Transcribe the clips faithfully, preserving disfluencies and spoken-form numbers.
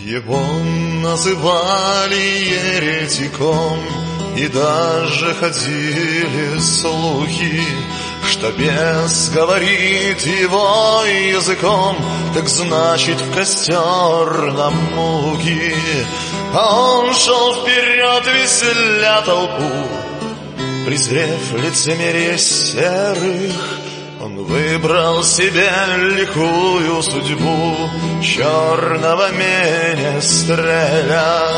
Его называли еретиком, и даже ходили слухи, что бес говорит его языком, так значит в костер на муки. А он шел вперед, веселя толпу, презрев лицемерие серых. Он выбрал себе лихую судьбу, черного менестреля.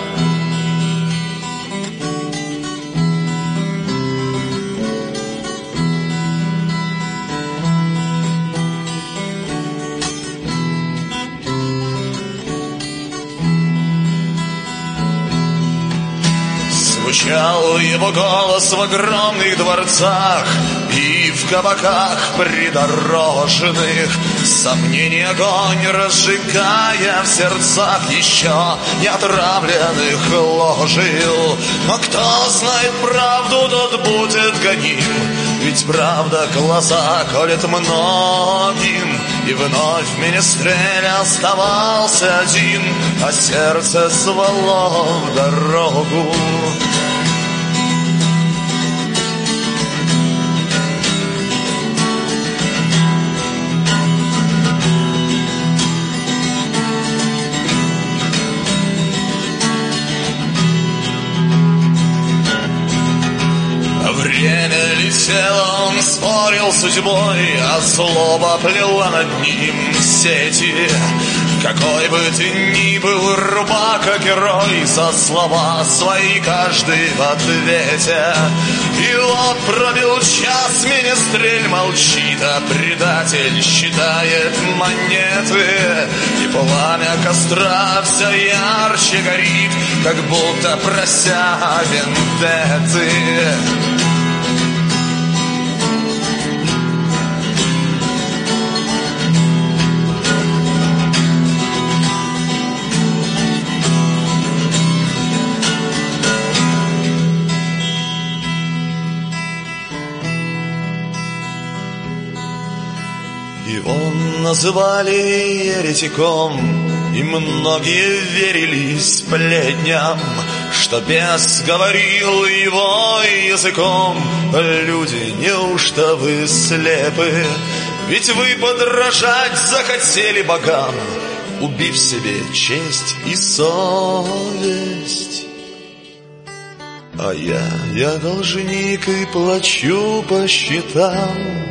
Звучал его голос в огромных дворцах и в кабаках придорожных, сомнений огонь разжигая в сердцах еще не отравленных ложил. Но кто знает правду, тот будет гоним, ведь правда глаза колет многим. И вновь менестрель оставался один, а сердце звало в дорогу. Время летело, он спорил с судьбой, а злоба плела над ним сети. Какой бы ты ни был рубака, герой, за слова свои каждый в ответе. И вот пробил час, менестрель молчит, а предатель считает монеты. И пламя костра все ярче горит, как будто прося вендетты. Его называли еретиком, и многие верили сплетням, что бес говорил его языком. Люди, неужто вы слепы? Ведь вы подражать захотели богам, убив себе честь и совесть. А я, я должник и плачу по счетам.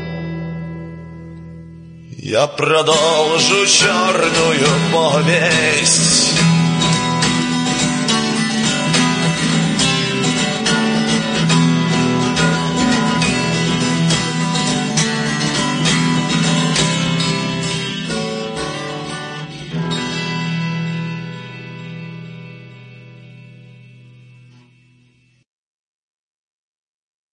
Я продолжу черную повесть.